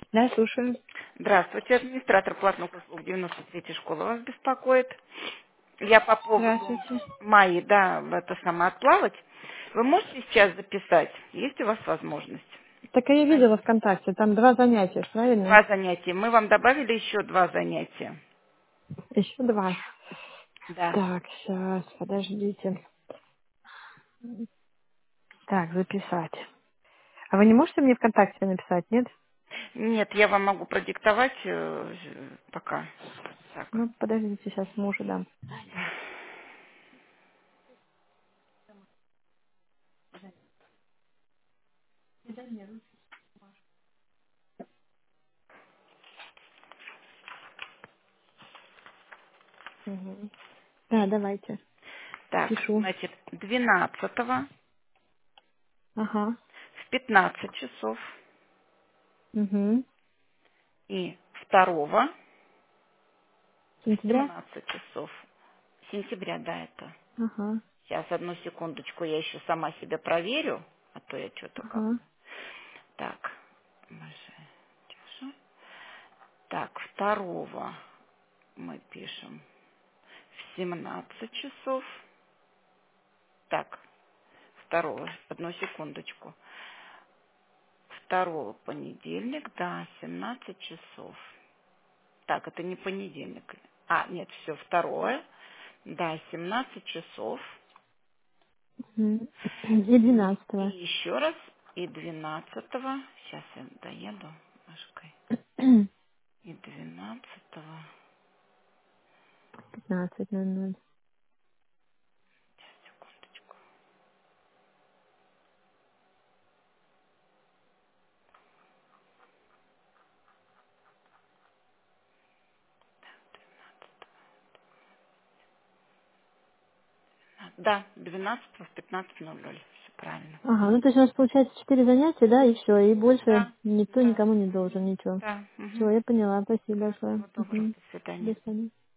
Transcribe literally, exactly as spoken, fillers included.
Да, слушаю. Здравствуйте, администратор платных услуг девяносто третьей школы вас беспокоит. Я по поводу Здравствуйте. Майи, да, это самое отплавать. Вы можете сейчас записать? Есть у вас возможность? Так я Да. видела ВКонтакте, там два занятия, правильно? Два занятия. Мы вам добавили еще два занятия. Еще два. Да. Так, сейчас, подождите. Так, записать. А вы не можете мне ВКонтакте написать, нет? Нет, я вам могу продиктовать э, пока. Так. Ну, подождите, сейчас мужу дам. Мгм. Да, давайте. Так, Пишу. значит, двенадцатого Ага. в пятнадцать часов Угу. и второго в Сентября? семнадцать часов. Сентября, да, это. Ага. Сейчас, одну секундочку, я еще сама себя проверю, а то я что-то как... Ага. Так, Маша, Тише. Так, второго мы пишем в семнадцать часов. Так, второго, одну секундочку. Второго понедельник, да, семнадцать часов. Так, это не понедельник. А, нет, все, второе, да, семнадцать часов. Мгм. И И двенадцатого. еще раз, и двенадцатого. Сейчас я доеду, Машкой. И двенадцатого. Пятнадцать ноль ноль. Сейчас, секундочку. Да, двенадцатого в пятнадцать ноль ноль. Все правильно. Ага, ну то есть у нас получается четыре занятия, да, и все, и больше Да, никто да, никому не должен ничего. да. Все, Угу. я поняла, спасибо Да, большое. всего доброго. Угу. До свидания. До свидания.